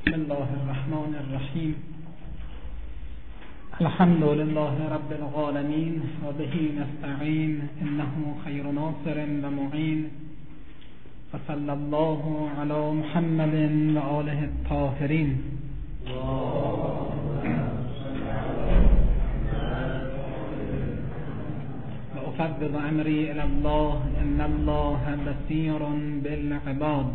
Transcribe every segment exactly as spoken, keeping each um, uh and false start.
بسم الله الرحمن الرحیم. الحمد لله رب العالمین و به نستعین انه خیر ناصر و معین و صلی الله علی محمد و آله الطاهرین. و افوض امری الی الله ان الله بصیر بالعباد.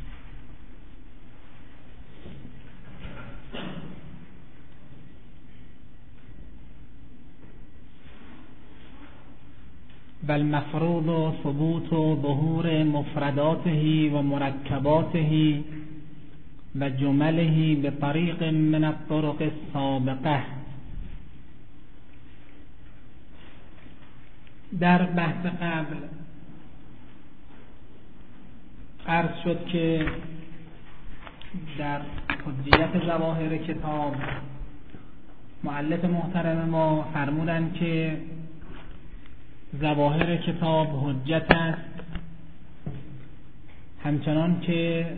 و المفروض ثبوت ظهور مفرداته و مرکباته و جمله بطریق من الطرق السابقه. در بحث قبل عرض شد که در حجیت ظواهر کتاب مؤلف محترم ما فرمودند که ظواهر کتاب حجت است، همچنان که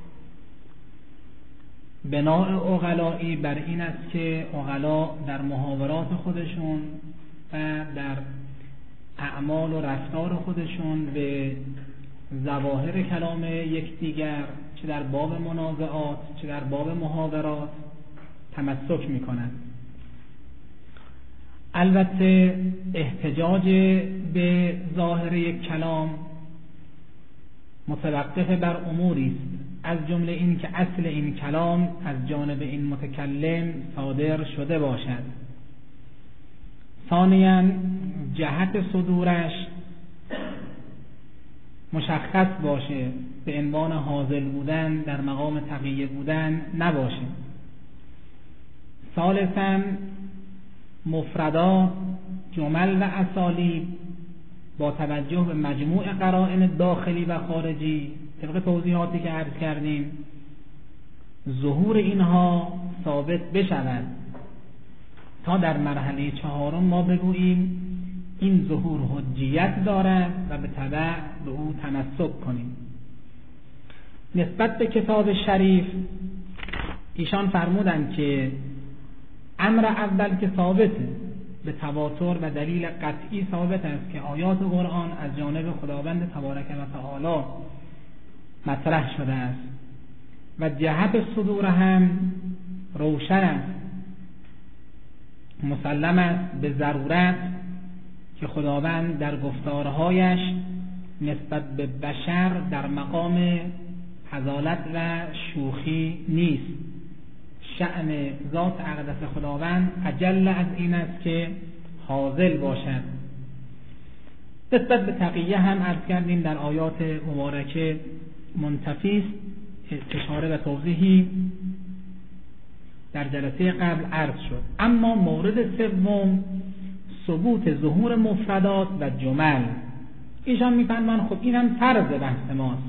بناء عقلائی بر این است که عقلا در محاورات خودشون و در اعمال و رفتار خودشون به ظواهر کلام یکدیگر چه در باب منازعات چه در باب محاورات تمسک می‌کنند. البته احتجاج به ظاهر یک کلام متوقف بر اموری است، از جمله این که اصل این کلام از جانب این متکلم صادر شده باشد. ثانیاً جهت صدورش مشخص باشه، به عنوان حاضر بودن در مقام تقیه بودن نباشه. ثالثاً مفردات، جمل و اسالیب با توجه به مجموع قرائن داخلی و خارجی طبق توضیحاتی که عرض کردیم ظهور اینها ثابت بشود تا در مرحله چهارم ما بگوییم این ظهور حجیت دارد و به تبع به او تمسک کنیم. نسبت به کتاب شریف ایشان فرمودند که امر اول که ثابته به تواتر و دلیل قطعی ثابت است که آیات قرآن از جانب خداوند تبارک و تعالی مطرح شده است و جهت صدور هم روشن است، مسلم است به ضرورت که خداوند در گفتارهایش نسبت به بشر در مقام حضالت و شوخی نیست. شأن ذات اقدس خداوند اجل از این است که حاضر باشد. نسبت به تقیه هم عرض کردیم در آیات مبارکه منتفی است، اشاره و توضیحی در جلسه قبل عرض شد. اما مورد سوم ثبوت ظهور مفردات و جمل، ایشان می‌فرمایند خب اینم فرض بحث ماست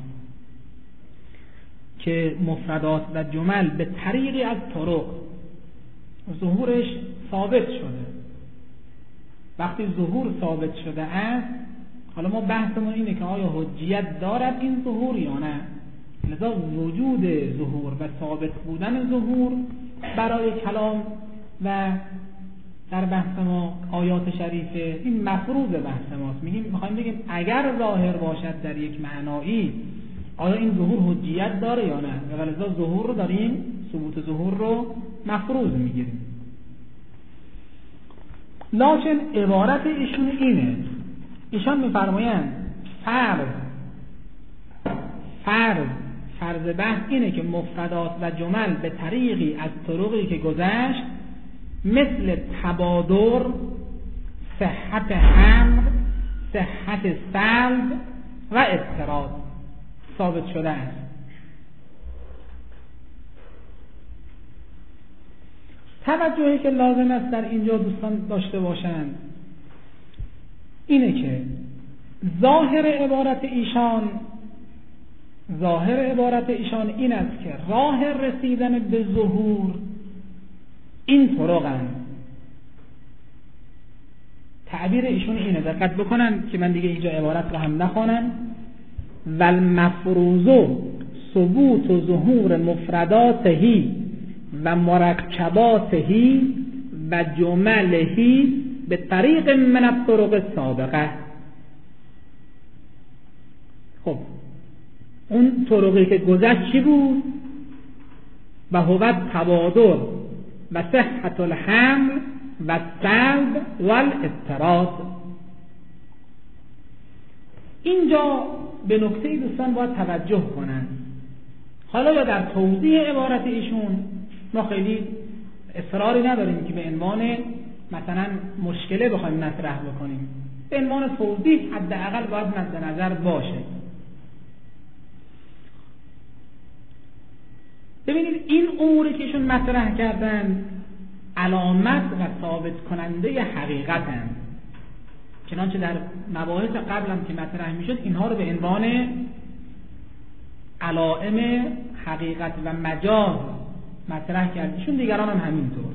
که مفردات و جمل به طریقی از طرق ظهورش ثابت شده. وقتی ظهور ثابت شده است، حالا ما بحثمون اینه که آیا حجیت دارد این ظهور یا نه. لذا وجود ظهور و ثابت بودن ظهور برای کلام و در بحث ما آیات شریفه این مفروض بحث ماست. میگیم میخوایم بگیم اگر ظاهر باشد در یک معنایی آیا این ظهور حجیت داره یا نه، و لذا ظهور رو داریم، ثبوت ظهور رو مفروض میگیریم. لکن عبارت ایشون اینه، ایشان میفرمایند فرض فرض فرض بحث اینه که مفردات و جمل به طریقی از طرقی که گذشت مثل تبادر، صحت حمل، صحت سلب و اضطراد ثابت شده است. توجهی که لازم است در اینجا دوستان داشته باشند اینه که ظاهر عبارت ایشان ظاهر عبارت ایشان این است که راه رسیدن به ظهور این طرقند. تعبیر ایشون اینه، دقت بکنن که من دیگه اینجا عبارت رو هم نخوانم. و المفروض ثبوت و ظهور مفرداتهی و مرکباتهی و جملهی به طریق من الطرق سابقه. خب اون طرقی که گذشت چی بود؟ و هو تبادر و صحت الحمل و سلب و الاضطراد. اینجا به نکته دوستان باید توجه کنن. حالا یا در توضیح عبارت ایشون ما خیلی اصراری نداریم که به عنوان مثلا مشکله بخوایم مطرح بکنیم، به عنوان توضیح حداقل باید مد نظر باشه. ببینید این اموری که ایشون مطرح کردن علامت و ثابت کننده حقیقتن، چنانچه در مباحث قبلم که مطرح میشد اینها رو به عنوان علائم حقیقت و مجاز مطرح کردیشون، دیگران هم همینطور.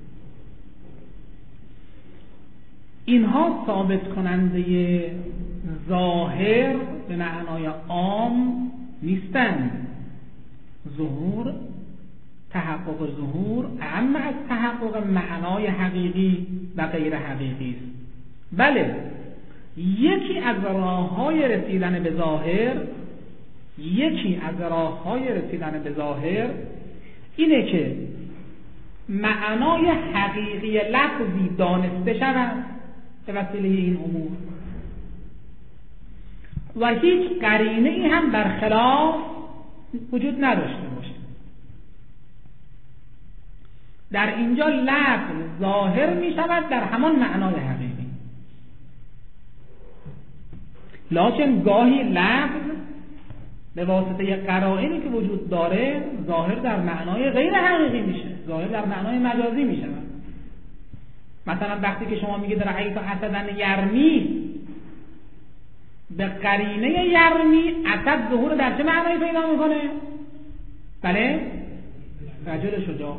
اینها ثابت کننده ظاهر به معنای عام نیستند. ظهور، تحقق ظهور اما از تحقق معنای حقیقی و غیر حقیقی است. بله، یکی از راه‌های رسیدن به ظاهر یکی از راه‌های رسیدن به ظاهر اینه که معنای حقیقی لفظی دانسته شود به وسیله این امور و هیچ قرینه ای هم برخلاف وجود نداشته باشه. در اینجا لفظ ظاهر می شود در همان معنای حقیقی، لکن گاهی لفظ به واسطه قرائنی که وجود داره ظاهر در معنای غیر حقیقی میشه، ظاهر در معنای مجازی میشه. مثلا وقتی که شما میگید رأیت اسدن یرمی، به قرینه یرمی اسد ظهور در چه معنایی پیدا میکنه؟ بله، رجل شجاع،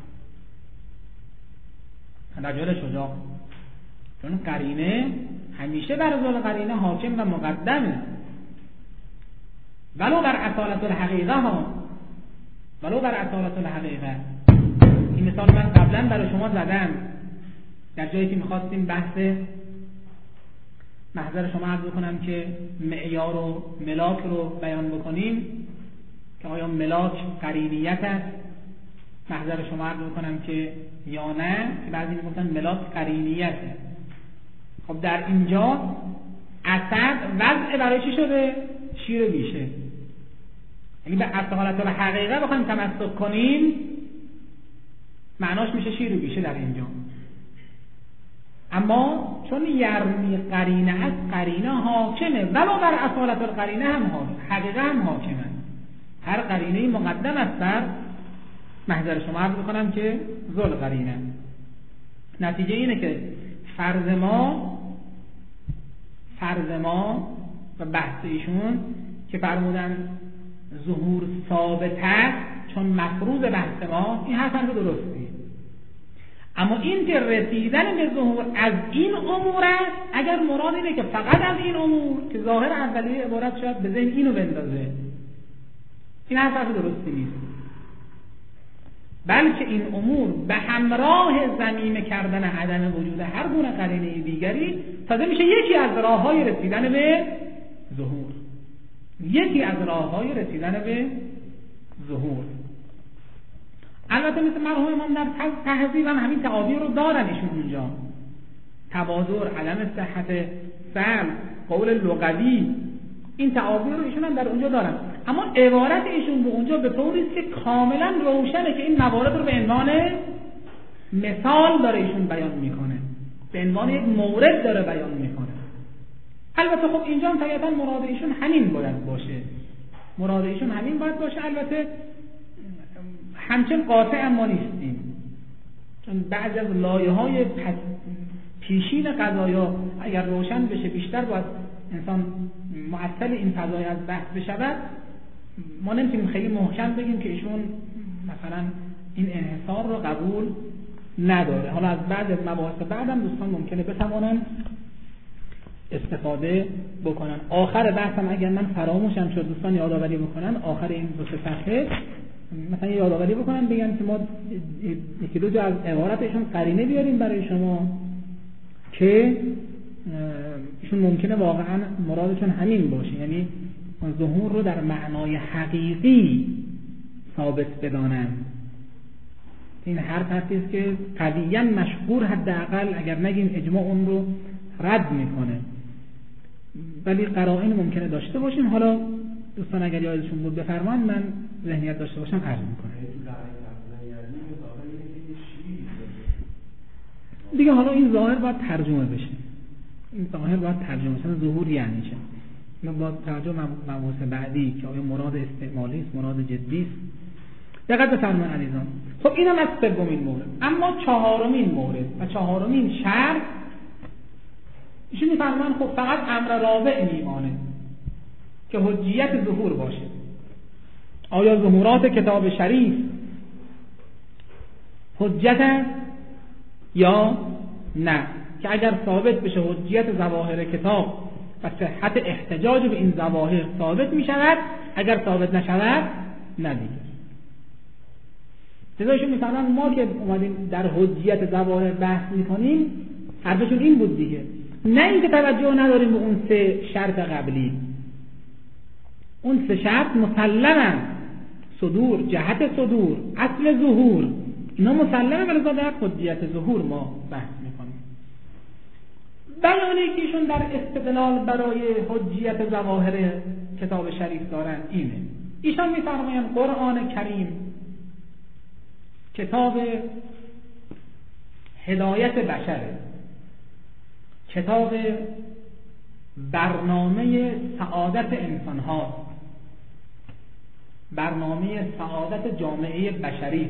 رجل شجاع، چون قرینه همیشه بر ظاهر قرینه حاکم و مقدمه، ولو بر اصالت الحقیقه ها، ولو بر اصالت الحقیقه. این مثال من قبلا برای شما زدم در جایی که میخواستیم بحث محضر شما عرض بکنم که معیار و ملاک رو بیان بکنیم که آیا ملاک قرینیت است، محضر شما عرض بکنم که یا نه، که بعضی میگفتن ملاک قرینیت است. خب در اینجا اسد وضع برای چی شده؟ شیر بیشه. یعنی به اصالت الحقیقه بخوایم تمسک کنیم معناش میشه شیر بیشه در اینجا. اما چون یرمی قرینه است، قرینه حاکمه، ولو بر اصالت القرینه هم حاکمه، حقیقه هم حاکمه. هر قرینه مقدم است بر محضر شما عرض بکنم که ذل قرینه. نتیجه اینه که فرض ما فرض ما و بحث ایشون که فرمودن ظهور ثابت است چون مفروض بحث ما، این حرف هم درسته. اما این که رسیدن به ظهور از این امور است، اگر مراد اینه که فقط از این امور که ظاهر اولیه عبارت شد به ذهن اینو بندازه، این حرف هم درسته نیست. بلکه این امور به همراه ضمیمه کردن عدم وجود هر گونه قرینه دیگری تازه میشه یکی از راه‌های رسیدن به ظهور، یکی از راه‌های رسیدن به ظهور. البته مثل مرحوم امام در تهذیب هم همین تعابیر رو دارن ایشون اونجا، تبادر، عدم صحت سلب، قول لغوی، این تعابیر رو ایشون هم در اونجا دارن. اما عبارت ایشون به اونجا به طوری است که کاملا روشنه که این موارد رو به عنوان مثال داره ایشون بیان میکنه، به عنوان یک مورد داره بیان میکنه. البته خب اینجا هم طبیعتا مراد ایشون همین باید باشه، مراد ایشون همین باید باشه. البته همچنین قاطع ما نیستیم، چون بعضی از لایه‌های پیشین قضایا اگر روشن بشه بیشتر باید انسان معطل این فضای از بحث بشود. ما نمیتونیم خیلی محکم بگیم که ایشون مثلا این انحصار رو قبول نداره. حالا از بعد از مباحث بعدم دوستان ممکنه بتوانن استفاده بکنن. آخر بحثم اگر من فراموشم شد دوستان یادآوری بکنن، آخر این دو سه صفحه مثلا یادآوری بکنن بگن که ما یکی دو جا از عبارتشون قرینه بیاریم برای شما که ایشون ممکنه واقعا مرادشون همین باشه، یعنی ظهور رو در معنای حقیقی ثابت بدانند. این هر حرفی است که قویاً مشهور، حداقل اگر نگیم اجماع اون رو رد میکنه، ولی قرائن ممکنه داشته باشیم. حالا دوستان اگر یادشون بود بفرمایید، من ذهنیت داشته باشم عرض میکنم دیگه. حالا این ظاهر باید ترجمه بشه، این ظاهر باید ترجمه بشه. ظهور یعنی چه؟ ما با ترجمه مباحث بعدی که آیا مراد استعمالی است، مراد جدی است. دقت بفرمایید عزیزان. خب اینم از سومین مورد. اما چهارمین مورد و چهارمین شرط ایشون میفرمایند خب فقط امر رابع میمانه که حجیت ظهور باشه. آیا ظهورات کتاب شریف حجت است یا نه؟ که اگر ثابت بشه حجیت ظواهر کتاب و صحت احتجاج به این ظواهر ثابت می شود، اگر ثابت نشود نه دیگه. لذایشون می فرمایند ما که اومدیم در حجیت ظواهر بحث می کنیم، حرفشون این بود دیگه، نه اینکه توجه نداریم به اون سه شرط قبلی. اون سه شرط مسلمن، صدور، جهت صدور، اصل ظهور، اینا مسلمه، ولی در حجیت ظهور ما بحث میکنیم. بیانی که ایشون در استدلال برای حجیت ظواهر کتاب شریف دارن اینه. ایشان میفرمایند قرآن کریم کتاب هدایت بشره، کتاب برنامه سعادت انسان هاست، برنامه سعادت جامعه بشری.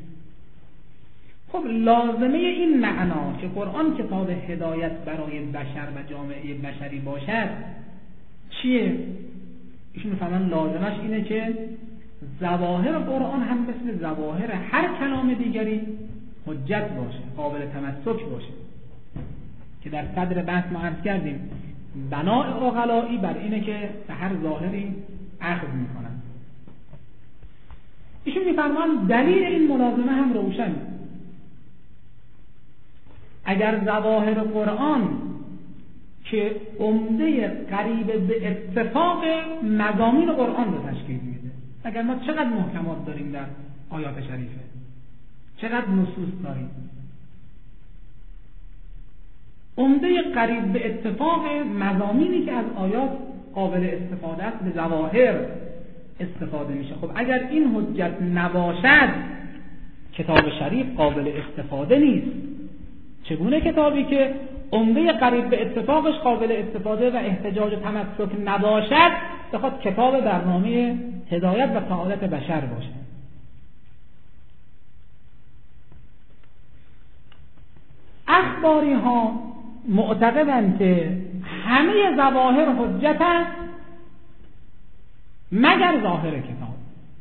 خب لازمه این معنا که قرآن کتاب هدایت برای بشر و جامعه بشری باشد چیه؟ ایشون میفهمن لازمش اینه که ظواهر قرآن هم مثل ظواهر هر کلام دیگری حجت باشه، قابل تمسک باشه، که در صدر بحث ما عرض کردیم بناء عقلایی بر اینه که به هر ظاهری اخذ میکنن. ایشون میفرمان دلیل این ملازمه هم روشن. اگر ظواهر قرآن که عمده قریب به اتفاق مضامین قرآن رو تشکیل میده، اگر ما چقدر محکمات داریم در آیات شریفه، چقدر نصوص داریم، عمده قریب به اتفاق مضامینی که از آیات قابل استفاده است به ظواهر استفاده میشه. خب اگر این حجت نباشد کتاب شریف قابل استفاده نیست. چگونه کتابی که عمده قریب به اتفاقش قابل استفاده و احتجاج و تمسک نباشد بخواد کتاب برنامه هدایت و سعادت بشر باشه؟ اخباری ها معتقدند که همه ظواهر حجت است مگر ظاهر کتاب.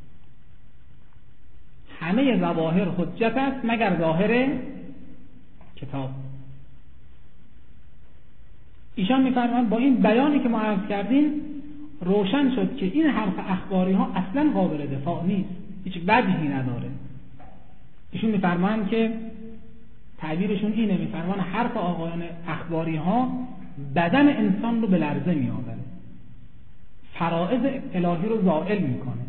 همه ظواهر حجت است مگر ظاهر کتاب. ایشان می‌فرمایند با این بیانی که ما عرض کردیم روشن شد که این حرف اخباری ها اصلا قابل دفاع نیست، هیچ وجهی نداره. ایشون می‌فرمایند که تعبیرشون اینه، می‌فرمایند حرف آقایان اخباری ها بدن انسان رو به لرزه می‌آورد، فرائض الهی رو زائل میکنه.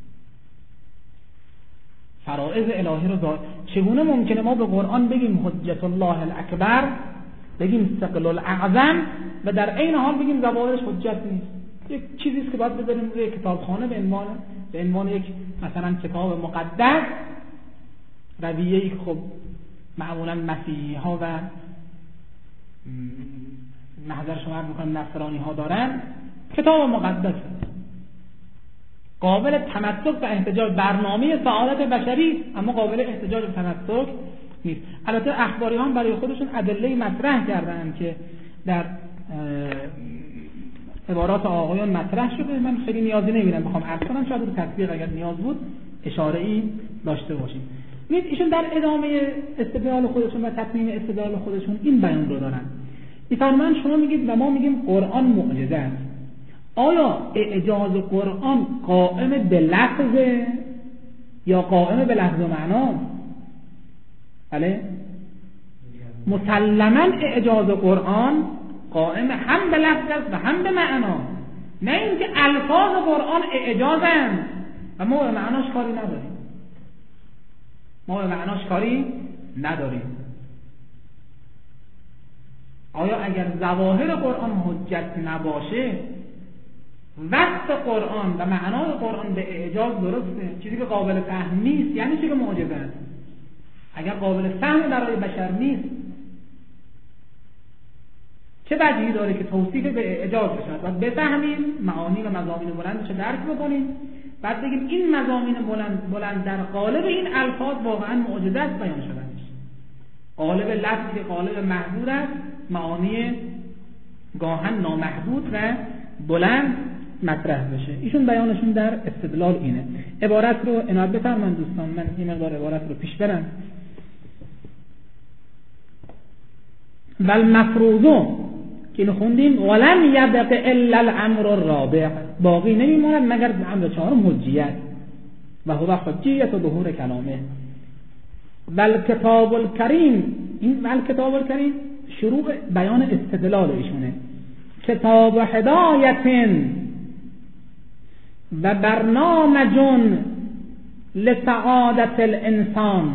فرائض الهی رو زائل. چگونه ممکنه ما به قرآن بگیم حجت الله الاکبر، بگیم ثقل الاعظم و در عین حال بگیم ظواهرش حجت نیست؟ یک چیزی است که باید بذاریم روی کتابخانه به عنوان به عنوان یک مثلا کتاب مقدس، رویه‌ای خب معمولا مسیحی ها و محضر شما میکنم نصرانی ها دارن، کتاب مقدس قابل تمسک و احتجاج، برنامه سعادت بشری، اما قابل احتجاج و تمسک نیست. البته اخباری ها برای خودشون ادله مطرح کردن که در عبارات آقایان مطرح شده، من خیلی نیازی نمیبینم بخوام عرض کنم، شاید رو تطبیق اگر نیاز بود اشاره ای داشته باشیم. ایشون در ادامه استدلال خودشون و تطمیم استدلال خودشون این بیان رو دارن میفرمایند شما میگید و ما میگیم قرآن معجزه است. آیا اعجاز قرآن قائم به لفظه یا قائم به لفظ و معنا؟ بله، مسلماً اعجاز قرآن قائم هم به لفظ است و هم به معنا، نه اینکه الفاظ قرآن اعجازند و ما به معناش کاری نداریم. ما به معناش کاری نداریم. آیا اگر ظواهر قرآن حجت نباشه، وقت قرآن و معنای قرآن به اعجاز درسته؟ چیزی که قابل فهم نیست یعنی چی که معجزه است؟ اگر قابل فهم برای بشر نیست، چه وجهی داره که توصیف به اعجاز بشه؟ باید بفهمیم معانی و مضامین بلندش رو درک بکنیم، بعد بگیم این مضامین بلند بلند در قالب این الفاظ واقعا معجزه است بیان شدنش. قالب لفظی که قالب محدود است، معانی گاهن نامحدود و بلند مطرح بشه. ایشون بیانشون در استدلال اینه. عبارت رو عنایت بفرمایید دوستان، من این مقدار عبارت رو پیش برم. والمفروض که اینو خوندیم، ولم یبق الا الامر الرابع، باقی نمیماند مگر امر چهارم حجیت و هو حجیت ظهور کلامه. والکتاب الکریم، این والکتاب الکریم شروع بیان استدلال ایشونه. کتاب هدایت و برنامج لسعادت الانسان،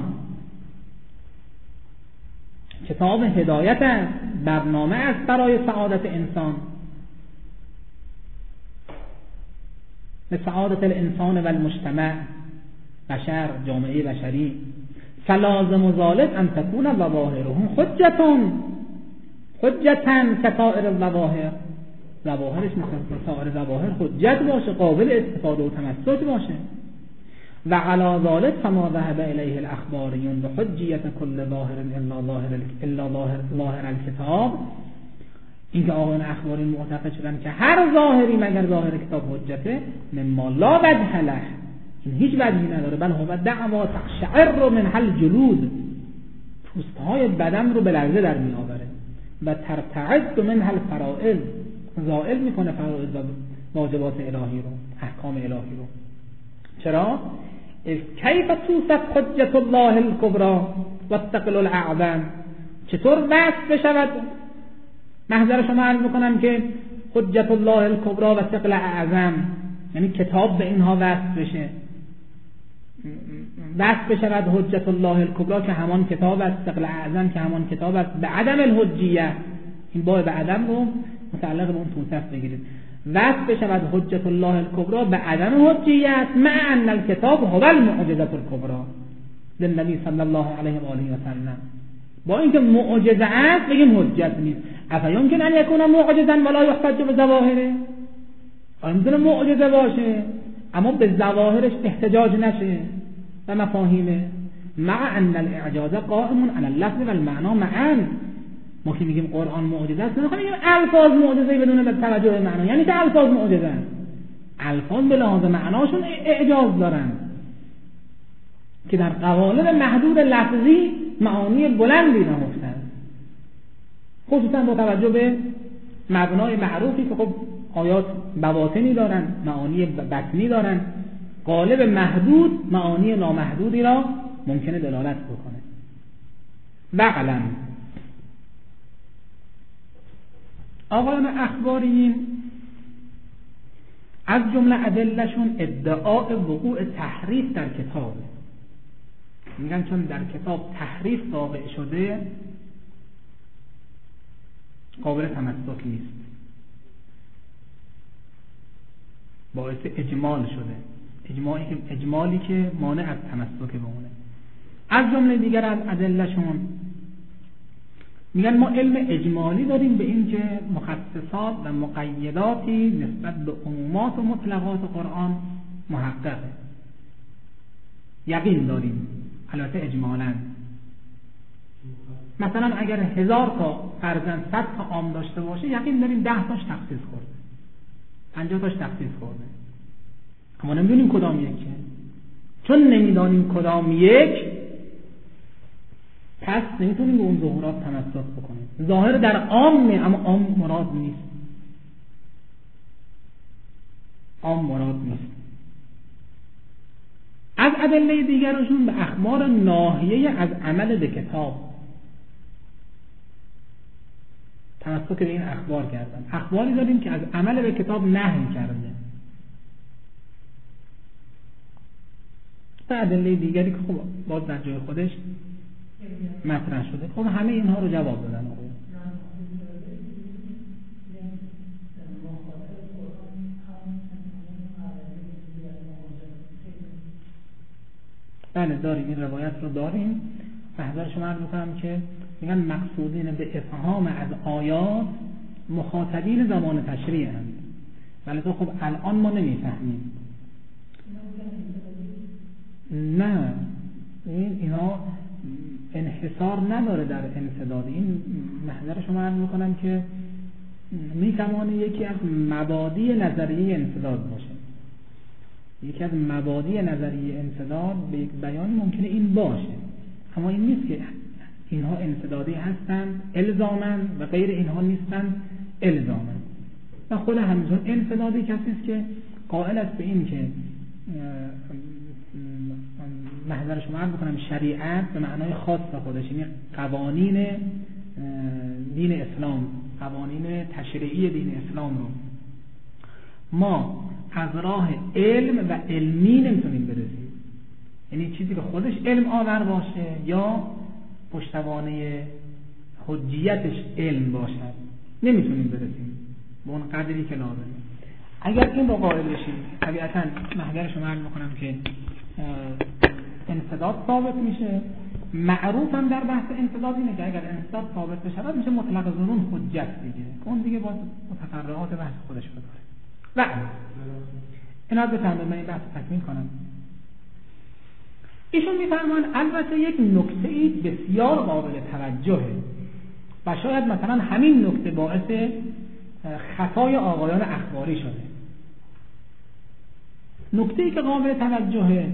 کتاب هدایت است، برنامه است برای سعادت انسان، لسعادت الانسان و المجتمع، بشر، جامعه بشری. فلازم ذلك ان تكون ظواهرهم حجتون حجتن كسائر الظواهر، ظواهرش مثل سایر ظواهر حجت باشه، قابل استفاده و تمسک باشه. و علی ذلك فما ذهب الیه الاخباریون بحجیت کل ظاهر الا ظاهر الا ظاهر ظاهر الکتاب، اینکه آقایان اخباری معتقد شدن که هر ظاهری مگر ظاهر کتاب حجته، مما لا وجه له، این هیچ وجهی نداره. بل هو دعوا تقشعر من حل جلود، پوستهای بدن رو به لرزه در می آوره. و ترتعد من حل فرائض، زائل میکنه فرائض و واجبات الهی رو، احکام الهی رو. چرا؟ کیف توصف حجت الله الکبری و الثقل الاعظم، چطور وصف بشود؟ محضر شما عرض میکنم که حجت الله الکبری و الثقل اعظم یعنی کتاب به اینها وصف بشه، وصف بشود حجت الله الکبری که همان کتاب است، ثقل اعظم که همان کتاب است، به عدم الحجیه، این با به عدم رو متعلق به اون توصف بگیرید. وصف بشود حجت الله الکبری به عدم حجیت، مع ان الکتاب هو المعجزه الکبری للنبی صلی الله علیه و آله و سلم، با اینکه معجزه است بگیم حجت نیست. افیمکن ان یکون معجزا ولا یحتج بظواهره، آیا میتونه معجزه باشه اما به ظواهرش احتجاج نشه و مفاهیمه؟ مع ان الاعجاز قائم علی اللفظ و المعنا معا. ما که میگیم قرآن معجزه است، نمیخوایم بگیم الفاظ معجزه بدون به توجه به معنا. یعنی که الفاظ معجزه است، الفاظ به لحاظ معناشون اعجاز دارن که در قوالب محدود لفظی معانی بلندی نهفتن، خصوصا با توجه به مبنای معروفی که خب آیات بواطنی دارن، معانی بطنی دارن، قالب محدود معانی نامحدودی را ممکنه دلالت بکنه. وعلم آقایان اخباریین از جمله ادلهشون ادعای وقوع تحریف در کتابه. میگن چون در کتاب تحریف واقع شده قابل تمسک نیست، باعث اجمال شده، اجمالی که اجمالی که مانع از تمسک بمونه. از جمله دیگر از ادلهشون میگن ما علم اجمالی داریم به این که مخصصات و مقیداتی نسبت به عمومات و مطلقات قرآن محققه، یقین داریم، البته اجمالاً. مثلا اگر هزار تا فرزند صد تا عام داشته باشه، یقین داریم ده تاش تخصیص خورده، پنجاه تاش تخصیص خورده، اما نمیدونیم کدام یکه. چون نمیدانیم کدام یک، پس پس نمیتونیم به اون ظهورات تمسک بکنیم. ظاهر در عامه، اما عام مراد نیست. عام مراد نیست. از ادله دیگرشون به اخبار ناحیه از عمل به کتاب تمسک به این اخبار کردن. اخباری داریم که از عمل به کتاب نهی کرده. و ادله دیگری که خب باز در جای خودش مطرح شده. خب همه اینها رو جواب دادن آقای. بله داریم، این روایت رو داریم. محضر شما عرض می‌کنم که میگن مقصودین به افهام از آیات مخاطبین زمان تشریع هستند. ولی تو خب الان ما نمیفهمیم. نه این اینا انحصار نداره در انسداد. این محضر شما عرض می‌کنم که میتوانه یکی از مبادی نظریه انسداد باشه. یکی از مبادی نظریه انسداد به یک بیان ممکنه این باشه، اما این نیست که اینها انسدادی هستند الزاماً و غیر اینها نیستند الزاماً. و خود همینطور انسدادی کسی است که قائل است به این که محضر شما عرض بکنم شریعت به معنای خاص خودش، یعنی قوانین دین اسلام، قوانین تشریعی دین اسلام رو ما از راه علم و علمی نمیتونیم برسیم. یعنی چیزی که خودش علم آور باشه یا پشتوانه حجیتش علم باشد نمیتونیم برسیم به اون قدری که لازمه. اگر این رو قائل بشیم طبیعتاً محضر شما عرض میکنم که انسداد ثابت میشه. معروف هم در بحث انسداد اینه که اگر انسداد ثابت بشه میشه مطلق ظنون حجت دیگه، اون دیگه باز متفرعات بحث خودش بداره. و اینا بفرمایید من این بحث تکمیل کنم. ایشون میفرمان البته یک نکته‌ای بسیار قابل توجهه و شاید مثلا همین نکته باعث خطای آقایان اخباری شده. نکته‌ای که قابل توجهه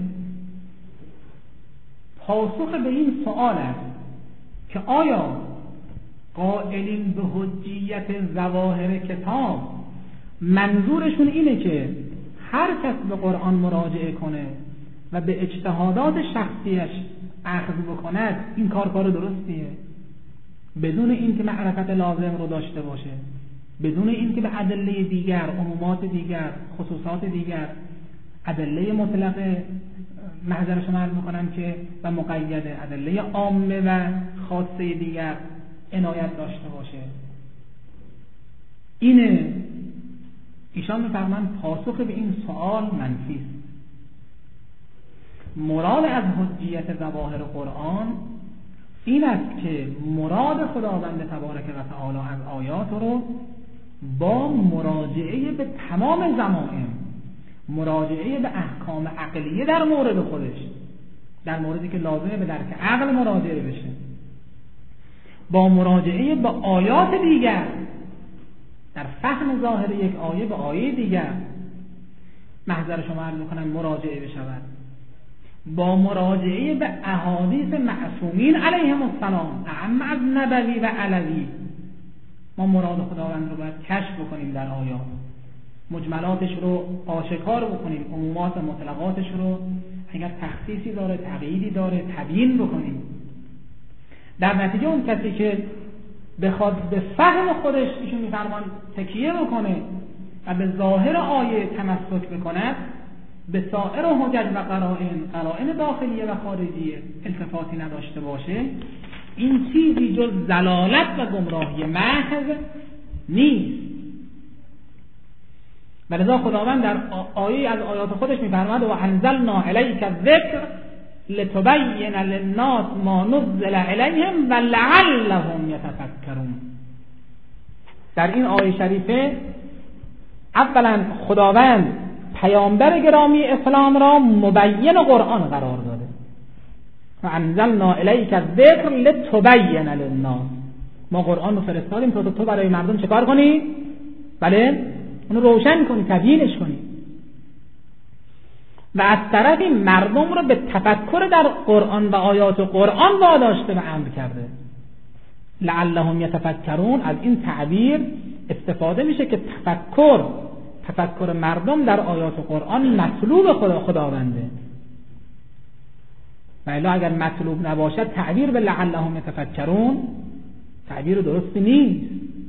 پاسخ به این سوال است که آیا قائلین به حجیت ظواهر کتاب منظورشون اینه که هر کس به قرآن مراجعه کنه و به اجتهادات شخصیش اخذ بکند این کار کار درستیه بدون اینکه معرفت لازم رو داشته باشه، بدون اینکه به ادله دیگر، عمومات دیگر، خصوصات دیگر، ادله مطلقه محضر شما عرض میکنم که و مقیده، ادله عامه و خاصه دیگر عنایت داشته باشه؟ اینه ایشان میفرمایند پاسخ به این سوال منفی است. مراد از حجیت ظواهر قرآن این است که مراد خداوند تبارک و تعالی از آیات رو با مراجعه به تمام ضمائم، مراجعه به احکام عقلیه در مورد خودش، در موردی که لازمه به درک عقل مراجعه بشه، با مراجعه به آیات دیگر در فهم ظاهر یک آیه به آیه دیگر محضر شما عرض می‌کنم مراجعه بشود، با مراجعه به احادیث معصومین علیهم السلام اعم از نبوی و علوی ما مراد خداوند رو باید کشف بکنیم در آیات، مجملاتش رو آشکار بکنیم، عمومات و مطلقاتش رو اگر تخصیصی داره، تقییدی داره تبیین بکنیم. در نتیجه اون کسی که بخواد به فهم خودش ایشون میفرمان تکیه بکنه و به ظاهر آیه تمسک بکند، به سایر حجج و قرائن، قرائن داخلیه و خارجیه التفاتی نداشته باشه، این چیزی جز ضلالت و گمراهی محض نیست. ولذا خداوند در آیه از آیات خودش میفرماد و انزلنا الیک الذکر لتبین للناس ما نزل الیهم و لعلهم یتفکرون. در این آیه شریفه اولا خداوند پیامبر گرامی اسلام را مبین قرآن قرار داده و انزلنا الیک الذکر لتبین للناس، ما قرآن رو فرستادیم تا تو برای مردم چه کار کنی؟ بله اونو روشن کنی، تبیینش کنی. و از طرفی مردم رو به تفکر در قرآن و آیات و قرآن واداشته و امر کرده. لعلهم یتفکرون، از این تعبیر استفاده میشه که تفکر تفکر مردم در آیات و قرآن مطلوب خدا خداونده، و الا اگر مطلوب نباشد تعبیر به لعلهم یتفکرون تعبیر درستی نیست.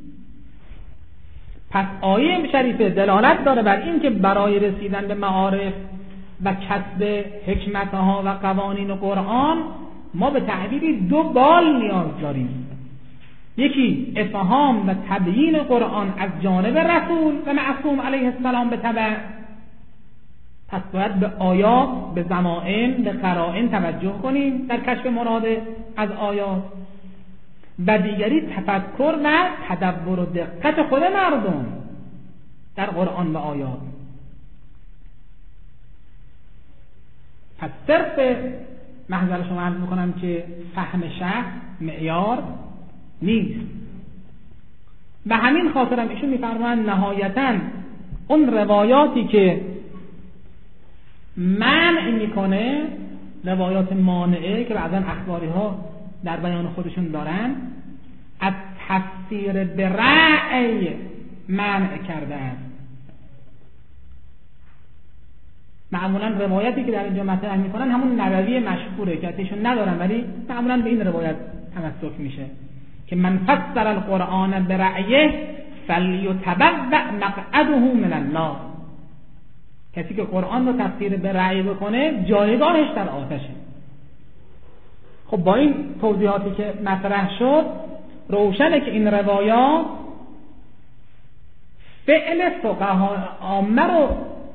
پس آیه شریفه دلالت داره بر این که برای رسیدن به معارف و کسب حکمتها و قوانین قرآن ما به تعبیری دو بال نیاز داریم. یکی افهام و تبیین قرآن از جانب رسول و معصوم علیه السلام به تبع، پس باید به آیات، به ضمائم، به قرائن توجه کنیم در کشف مراد از آیات، و دیگری تفکر و تدبر و دقت خود مردم در قرآن و آیات. پس صرف محضر شما عرض میکنم که فهم شخص معیار نیست. و همین خاطرم ایشون میفرمایند نهایتاً اون روایاتی که منع میکنه، روایات مانعه که بعضا اخباری ها در بیان خودشون دارن، از تفسیر به رأی منع کرده است. معمولا روایتی که در اینجا مطرح میکنن همون نبوی مشهوره که اتشون ندارن، ولی معمولا به این روایت تمسک میشه که من فسر القرآن برأیه فلیتبوأ مقعده من النار. کسی که قرآن رو تفسیر به رأی بکنه جایگاهش در آتشه. خب با این توضیحاتی که مطرح شد روشنه که این روایات فعل فقها عامه رو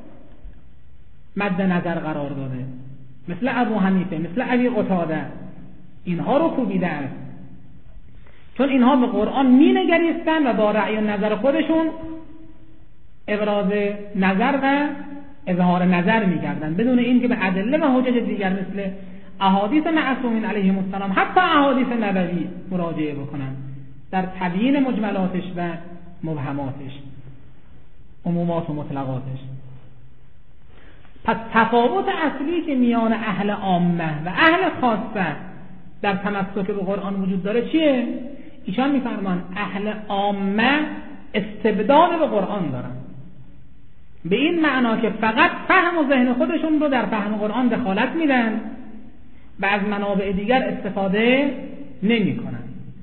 مد نظر قرار داده، مثل ابو حنیفه، مثل ابی قتاده، اینها رو کوبیده است، چون اینها به قرآن می نگریستن و با رأی و نظر خودشون ابراز نظر و اظهار نظر می کردن بدون این که به ادله و حجج دیگر مثل احادیث معصومین علیهم السلام، حتی احادیث نبوی مراجعه بکنن در تبیین مجملاتش و مبهماتش، عمومات و مطلقاتش. پس تفاوت اصلی که میان اهل عامه و اهل خاصه در تمسک به قرآن وجود داره چیه؟ ایشان میفرمان اهل عامه استبداد به قرآن دارن، به این معنا که فقط فهم و ذهن خودشون رو در فهم قرآن دخالت میدن و از منابع دیگر استفاده نمی کنن.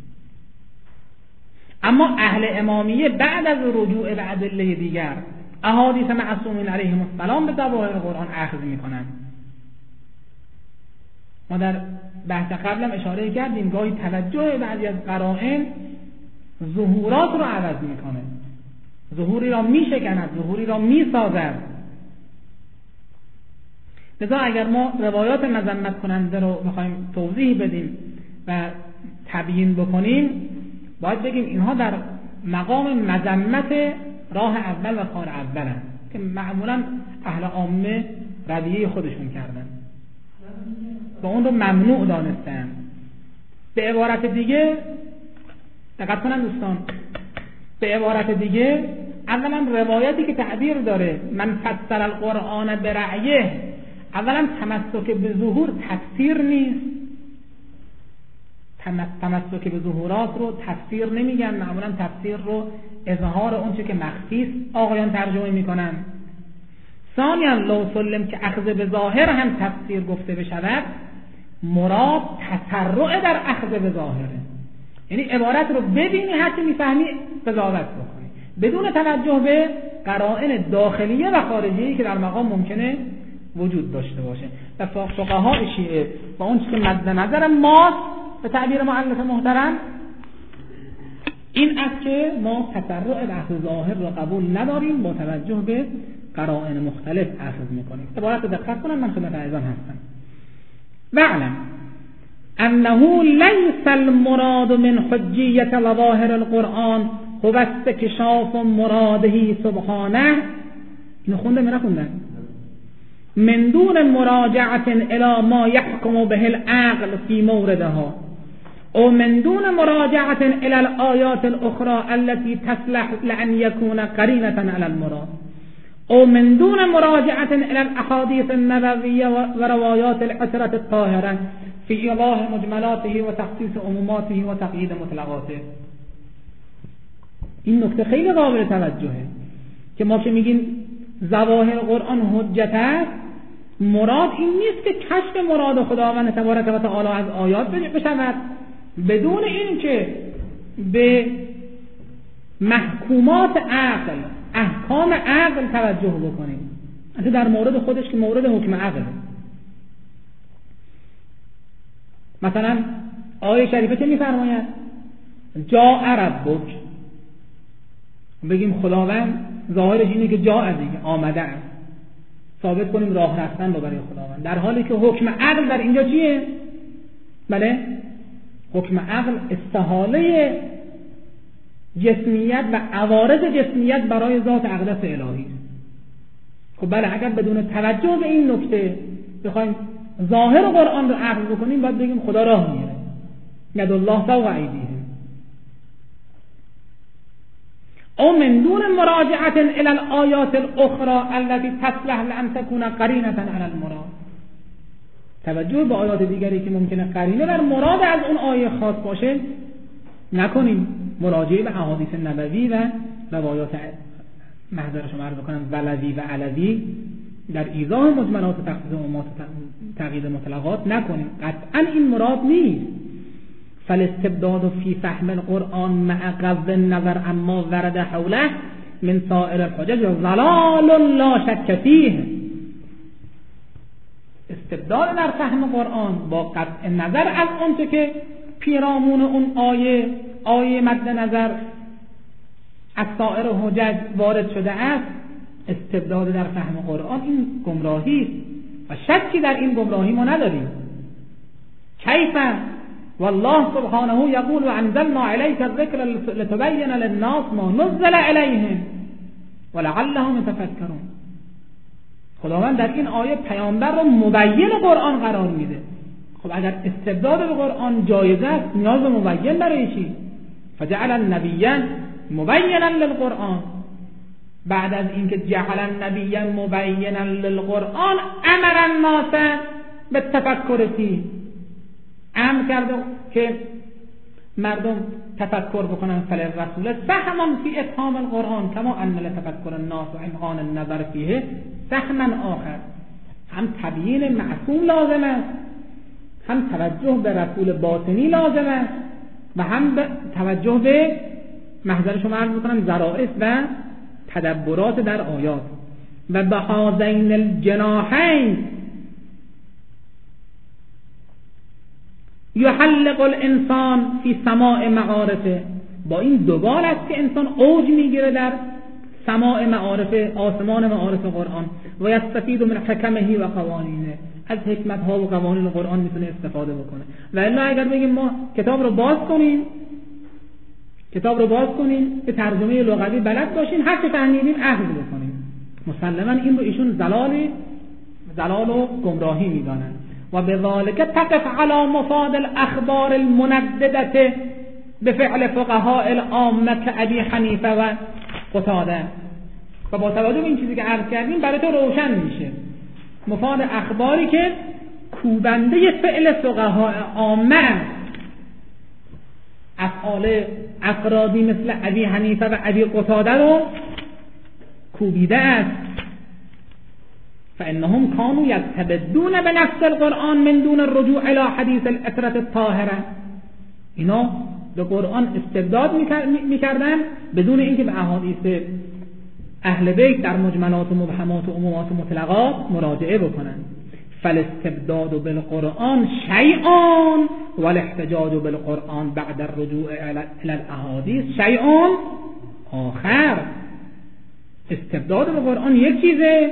اما اهل امامیه بعد از رجوع به ادله دیگر، احادیث معصومین علیهم السلام، به ظواهر قرآن اخذ میکنن. ما در بحث قبلم اشاره کردیم گاهی توجه بعضی از قرائن ظهورات رو عوض میکنه، ظهوری را میشکند، ظهوری را میسازد. لذا اگر ما روایات مذمت کننده رو میخوایم توضیح بدیم و تبیین بکنیم، باید بگیم اینها در مقام مذمت راه اول و کار اول هست که معمولا اهل عامه رویه خودشون کردن و اون رو ممنوع دانستن. به عبارت دیگه دقت کنن دوستان، به عبارت دیگه اولا روایتی که تعبیر داره من فسر القرآن برأیه، اولا تمسک به ظهور تفسیر نیست، تمسک به ظهورات رو تفسیر نمیگن، معمولا تفسیر رو اظهار اون چه که مخفی است آقایان ترجمه میکنن. ثانیا لو سلم که اخذ به ظاهر هم تفسیر گفته بشود، مراد تسرع در اخذ به ظاهره، یعنی عبارت رو ببینی حتی میفهمی قضاوت بکنی بدون توجه به قرائن داخلیه و خارجیه که در مقام ممکنه وجود داشته باشه. و فقهای شیعه با اون چیزی که مد نظر ماست به تعبیر مؤلف محترم این است که ما تسرع بحث ظاهر را قبول نداریم، با توجه به قرائن مختلف اخذ میکنیم. عبارت دقت کنم، من خدمت عزیزان هستم. واعلم انه ليس المراد من حجیت ظواهر القرآن هو استکشاف مراده سبحانه. اینو خونده می نخونده؟ من دون مراجعة الى ما يحكم به العقل في موردها او من دون مراجعة الى الآيات الأخرى التي تصلح لأن يكون قرينة على المراد او من دون مراجعه الى الاحاديث النبويه و روایات العترة الطاهره فی ایضاح مجملاته و تخصیص عموماته و تقیید مطلقاته. این نکته خیلی قابل توجهه که ما که میگیم ظواهر قرآن حجت است، مراد این نیست که کشف مراد خداوند تبارک و تعالی از آیات بشود بدون این که به محکومات عقل، احکام عقل توجه بکنیم. اصلا در مورد خودش که مورد حکم عقل، مثلا آیه شریفه چه میفرماید؟ جاء ربک، بگیم خداوند ظاهرش اینه که جاء دیگه آمده است، ثابت کنیم راه رفتن رو برای خداوند، در حالی که حکم عقل در اینجا چیه؟ بله، حکم عقل استحاله جسمیت و عوارض جسمیت برای ذات اقدس الهی. خب بله، اگر بدون توجه به این نکته بخوایم ظاهر قرآن رو عقل بکنیم، باید بگیم خدا راه میره، ید الله فوق ایدیهم. او من دون مراجعه الى الآیات الاخرى التي تصلح لان تكون قرینه علی المراد. توجه به آیات دیگری که ممکنه قرینه بر مراد از اون آیه خاص باشه نکنیم، مراجعه به احادیث نبوی و روایات محضر شما عرض بکنم ولوی و علوی در ایضاح مجملات و تخصیص عمومات و تقیید مطلقات نکنیم. قطعا این مراد نیست. فالاستبداد فی فهم القرآن مع غض النظر اما ورد حوله من سائر الحجج ضلال لا شک فیه. استبداد در فهم قرآن با قطع نظر از اون که پیرامون اون آیه آیه مد نظر از سائر حجج وارد شده است، استبداد در فهم قرآن این گمراهی است و شکی در این گمراهی ما نداریم. کیف والله سبحانه یقول و انزلنا علیک الذکر لتبین للناس ما نزل الیهم ولعلهم یتفکرون. خداوند در این آیه پیامبر رو مبین قرآن قرار میده. خب اگر استبداد به قرآن جایز است، نیاز به مبین برای چی؟ فجعل النبی مبینا للقرآن. بعد از اینکه جعل النبی مبینا للقرآن امر الناس بالتفکر فیه، امر کرده که مردم تفکر بکنن. فللرسول سهم فی افهام القرآن کما ان لتفکر الناس و امعان النظر فیه سهما آخر. هم تبیین معصوم لازم است، هم توجه به رسول باطنی لازم است و هم توجه به محضر شما عرض بکنم ظرائف و تدبرات در آیات. و بهذین الجناحین یحلق الانسان فی سماع معارفه. با این دوبار است که انسان اوج میگیره در سماع معارف، آسمان معارف قرآن. و یستفید من حکمه و قوانینه، از حکمت ها و قوانین قرآن میتونه استفاده بکنه. و الا اگر بگیم ما کتاب رو باز کنیم کتاب رو باز کنیم به ترجمه لغوی بلد باشیم، هر چه فهمیدیم اخذ بکنیم، مسلما این رو ایشون زلال زلال و گمراهی میدانن. و بذالک تقف علی مفاد الاخبار المنددة بفعل فقهاء العامه كأبي حنیفه و قتاده. و با توجه به این چیزی که عرض کردیم برای تو روشن میشه مفاد اخباری که کوبنده فعل فقهاء عامه، افعال افرادی مثل ابی حنیفه و ابی قتاده رو کوبیده است. فانهم كانوا يستبدون بنفس القرآن من دون الرجوع الى حدیث العترة الطاهره. اینا به قرآن استبداد میکردن بدون اینکه به احادیث اهل بیت در مجملات و مبهمات و عمومات و مطلقات مراجعه بکنن. فالاستبداد بالقرآن شیء والاحتجاج بالقرآن بعد الرجوع الى الاحادیث شیء آخر. استبداد به قرآن یک چیزه،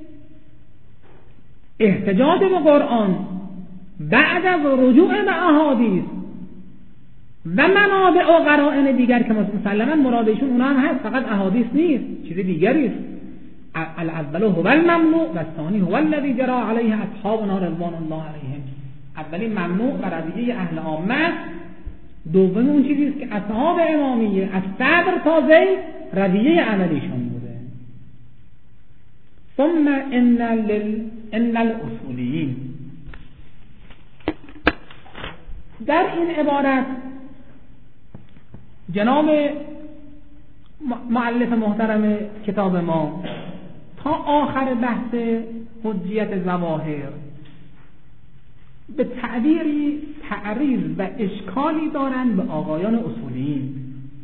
احتجاج به قرآن بعد از رجوع به احادیث و منابع و قرائن دیگر که مسلما مرادشون اونا هم هست، فقط احادیث نیست، چیز دیگری است. الاول هو الممنوع و الثانی هو الذی جرى علیه اصحابنا رضوان الله علیهم. اولی ممنوع و رضیه اهل عامه، دوم اون چیزی است که اصحاب امامیه از صدر تا زید رضیه عملیشون بوده. ثم ان لل ان الاصولیین. در این عبارت جناب مؤلف محترم کتاب ما تا آخر بحث حجیت ظواهر به تعبیری تعریض و اشکالی دارند به آقایان اصولیین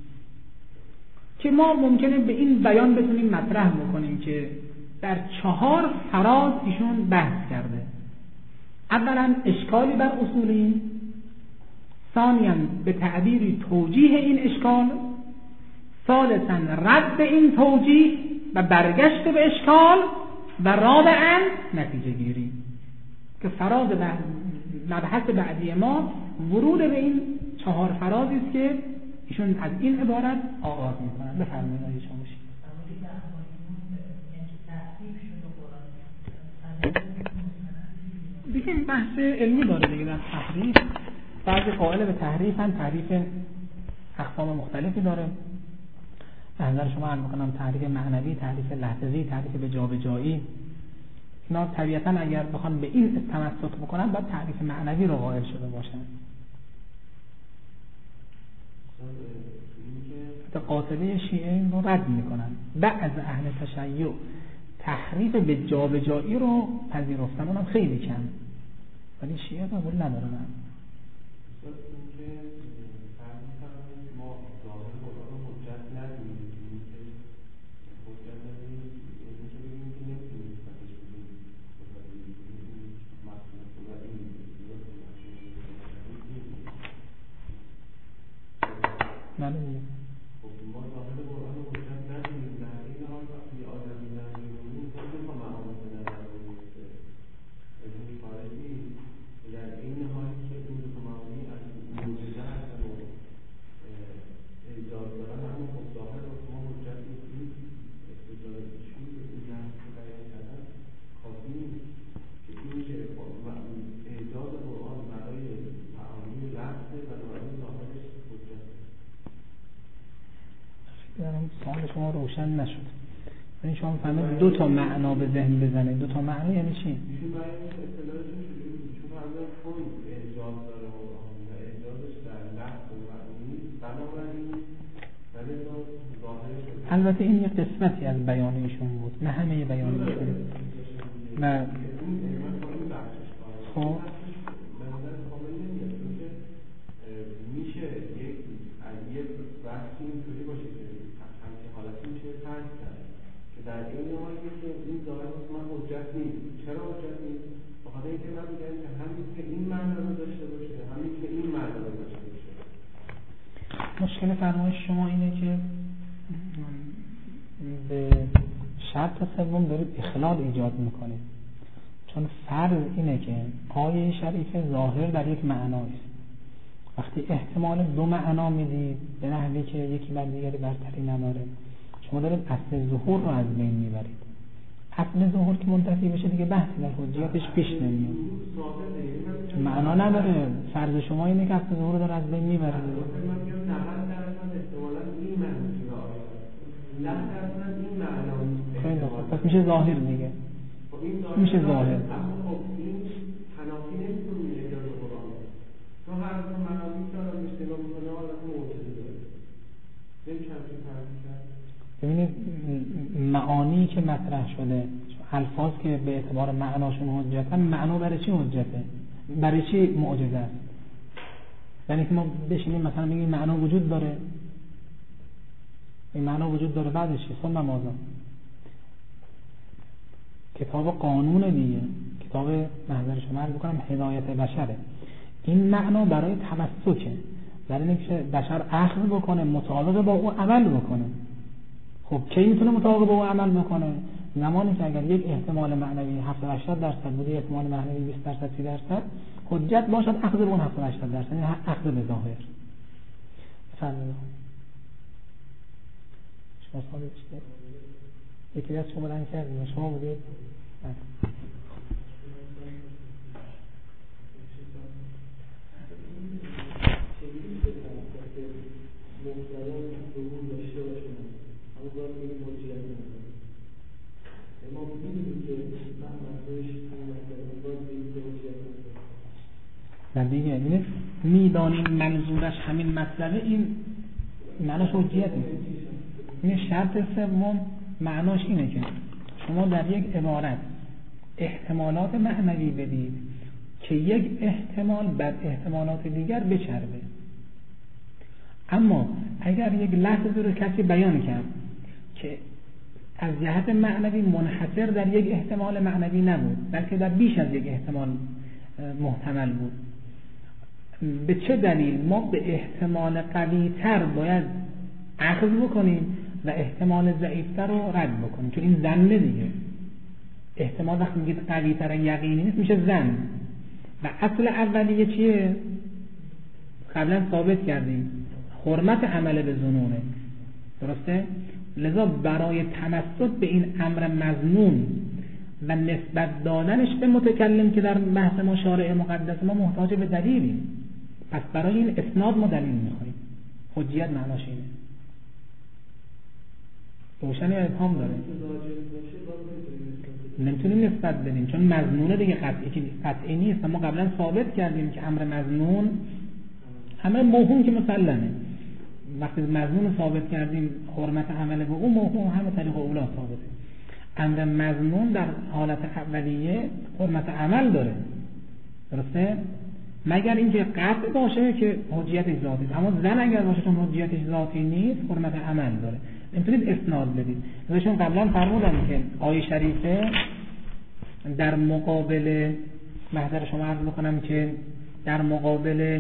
که ما ممکنه به این بیان بتونیم مطرح بکنیم که در چهار فراز ایشون بحث کرده. اولا اشکالی بر اصولیین، ثانیاً به تعبیری توجیه این اشکال، ثالثاً رد این توجیه و برگشت به اشکال، و رابعاً نتیجه گیری که فراز مبحث بعدی ما ورود به این چهار فرازی است که ایشون از این عبارت آغاز می‌کنند. بفرمایید آقای شامشی. دیگه این بحث علمی داره دیگه. در تحریف بعضی قائل به تحریف هم تحریف اقسام مختلفی داره. نظر شما عرض می‌کنم تحریف معنوی، تحریف لحظه‌ای، تحریف به جابجایی. اینا طبیعتاً اگر بخوان به این تمسک بکنن باید تعریف معنوی رو قائل شده باشن. حتی قاطبه شیعه این رو رد میکنن. بعض اهل تشیع تحریف به جابجایی رو پذیرفتن، اونم خیلی کم، ولی شیعه قبول ندارن. بله دیگه. سوال شما روشن نشد. یعنی شما فهمید دو تا معنا به ذهن بزنه. دو تا معنا یعنی چی؟ البته این یک قسمتی از بیان ایشون بود، نه همه بیان ایشون. و خب در این حالی که این ظاهر من حجت نیست. چرا حجت نیست؟ بخاطر اینکه من میگم که همین که این معنی رو داشته باشه، همین که این معنی رو داشته باشه. مشکل فرمایش شما اینه که به شرط سوم دارید اخلال ایجاد میکنید، چون فرض اینه که آیه شریف ظاهر در یک معناست. وقتی احتمال دو معنا میدید به نحوی که یکی بر دیگری برتری نداره، شما دارید اصل ظهور رو از بین میبرید. اصل ظهور که منتفی بشه دیگه بحثی در حجیتش پیش نمیاد، معنا نداره. فرض شما اینه که اصل ظهور رو داره از بین میبرید. خیلی خوب، پس میشه ظاهر دیگه، میشه ظاهر. ببینید معانی که مطرح شده، الفاظ که به اعتبار معناشون حجتن، معنا برای چی حجته؟ برای چی معجزه است؟ یعنی که ما بشینیم مثلا بگیم معنا وجود داره، این معنا وجود داره، بعدش چی؟ ثم ماذا؟ کتاب قانون دیگه، کتاب محضر شما عرض بکنم هدایت بشره. این معنا برای تمسکه، برای اینکه بشر اخذ بکنه، مطابق با او عمل بکنه. خب کی میتونه مطابق با او عمل بکنه؟ زمانی که اگر یک احتمال معنوی هفتاد هشتاد درصد بوده، احتمال معنوی بیست درصد سی درصد، حجت باشد اخذ به اون هفتاد هشتاد درصد، یعنی اخذ به ظاهر. بفرمایید. شما سوال داشتید؟ یکی از شما بلند کردیم، شما بودید؟ ما می‌بینیم در دیگه یعنی میدانیم منظورش همین مطلبه، این معناش حجیت نیست. این شرط سوم معناش اینه که شما در یک عبارت احتمالات معنوی بدید که یک احتمال بر احتمالات دیگر بچربه. اما اگر یک لفظ رو کسی بیان کرد که از جهت معنوی منحصر در یک احتمال معنوی نبود، بلکه در بیش از یک احتمال محتمل بود، به چه دلیل ما به احتمال قوی تر باید اخذ بکنیم و احتمال ضعیفتر رو رد بکنیم؟ چون این ظنه دیگه. احتمال وقتی میگید قوی تر یقینی نیست میشه ظن، و اصل اولیه چیه؟ قبلا ثابت کردیم حرمت عمل به ظنونه، درسته؟ لذا برای تمسک به این امر مظنون و نسبت دادنش به متکلم که در بحث ما شارع مقدس ما محتاج به دلیلیم، پس برای این اسناد ما دلیل میخوایم. حجیت معناش اینه. روشن یا ابهام داره؟ نمیتونیم نسبت بدیم چون مظنونه دیگه قطعی قطعی نیست. ما قبلا ثابت کردیم که امر مظنون امر موهوم که مسلمه. وقتی مظنون ثابت کردیم حرمت عمل به اون موهوم همه طریق اولا ثابته. امر مظنون در حالت اولیه حرمت عمل داره، درسته؟ مگر اینکه قطع باشه که حجیتش ذاتی است. اما زن اگر باشه چون حجیتش ذاتی نیست حرمت عمل داره، نمیتونید اسناد بدید. ازشون قبلا فرمودن که آیه شریفه در مقابل محضر شما عرض بکنم که در مقابل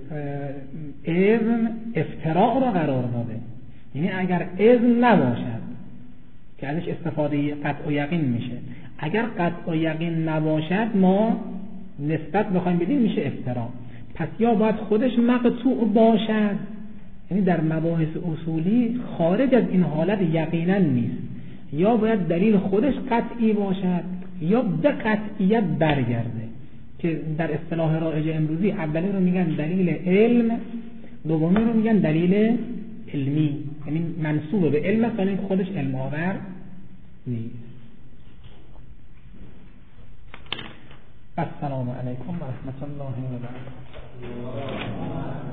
اذن افتراء را قرار داده. یعنی اگر اذن نباشد که ازش استفاده قطع و یقین میشه، اگر قطع و یقین نباشد ما نسبت بخوایم بدیم میشه افتراء. پس یا باید خودش مقطوع باشد، یعنی در مباحث اصولی خارج از این حالت یقینا نیست، یا باید دلیل خودش قطعی باشد یا به قطعیت برگرده، که در اصطلاح رایج امروزی اولی رو میگن دلیل علم، دومی رو میگن دلیل علمی، یعنی منسوب به علم است ولی خودش علم آور نیست. السلام علیکم و رحمت الله و برکاته.